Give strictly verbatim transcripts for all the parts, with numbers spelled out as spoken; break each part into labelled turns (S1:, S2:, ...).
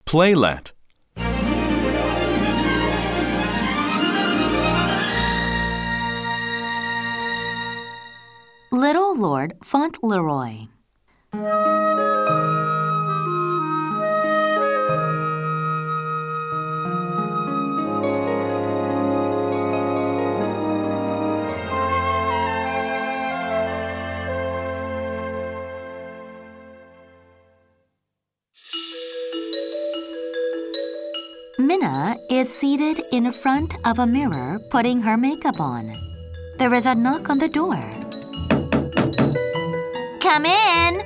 S1: Playlet.
S2: Little Lord Fauntleroy. Minna is seated in front of a mirror putting her makeup on. There is a knock on the door.
S3: Come in!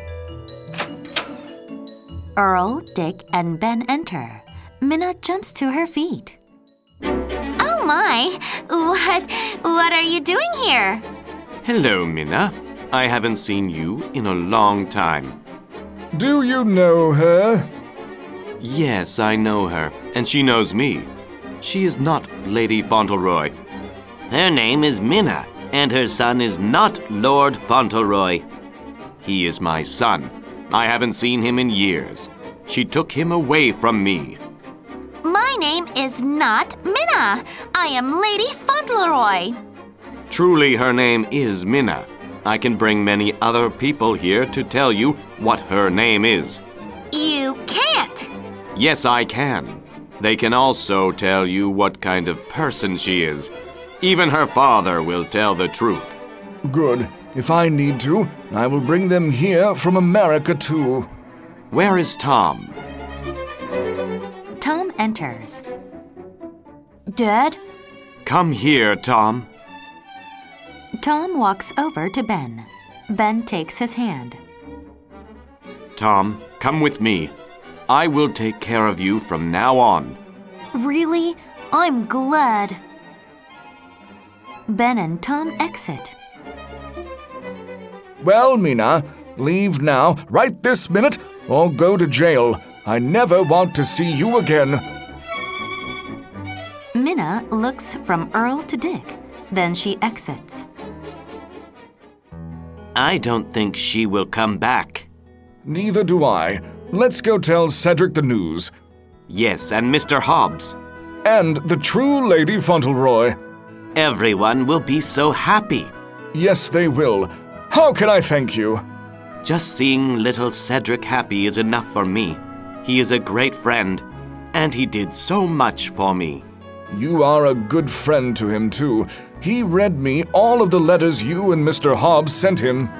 S2: Earl, Dick, and Ben enter. Minna jumps to her feet.
S3: Oh my! What, what are you doing here?
S4: Hello, Minna. I haven't seen you in a long time.
S5: Do you know her?
S4: Yes, I know her, and she knows me. She is not Lady Fauntleroy. Her name is Minna, and her son is not Lord Fauntleroy. He is my son. I haven't seen him in years. She took him away from me.
S3: My name is not Minna. I am Lady Fauntleroy.
S4: Truly, her name is Minna. I can bring many other people here to tell you what her name is.
S3: You can't.
S4: Yes, I can. They can also tell you what kind of person she is. Even her father will tell the truth.
S5: Good. If I need to, I will bring them here from America too.
S4: Where is Tom?
S2: Tom enters.
S3: Dad?
S4: Come here, Tom.
S2: Tom walks over to Ben. Ben takes his hand.
S4: Tom, come with me. I will take care of you from now on.
S2: Really? I'm glad. Ben and Tom exit.
S5: Well, Minna, leave now, right this minute, or go to jail. I never want to see you again.
S2: Minna looks from Earl to Dick. Then she exits.
S4: I don't think she will come back.
S5: Neither do I. Let's go tell Cedric the news.
S4: Yes, and Mister Hobbs.
S5: And the true Lady Fauntleroy.
S4: Everyone will be so happy.
S5: Yes, they will. How can I thank you?
S4: Just seeing little Cedric happy is enough for me. He is a great friend, and he did so much for me.
S5: You are a good friend to him, too. He read me all of the letters you and Mister Hobbs sent him.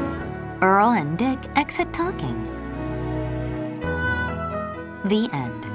S2: Earl and Dick exit talking. The end.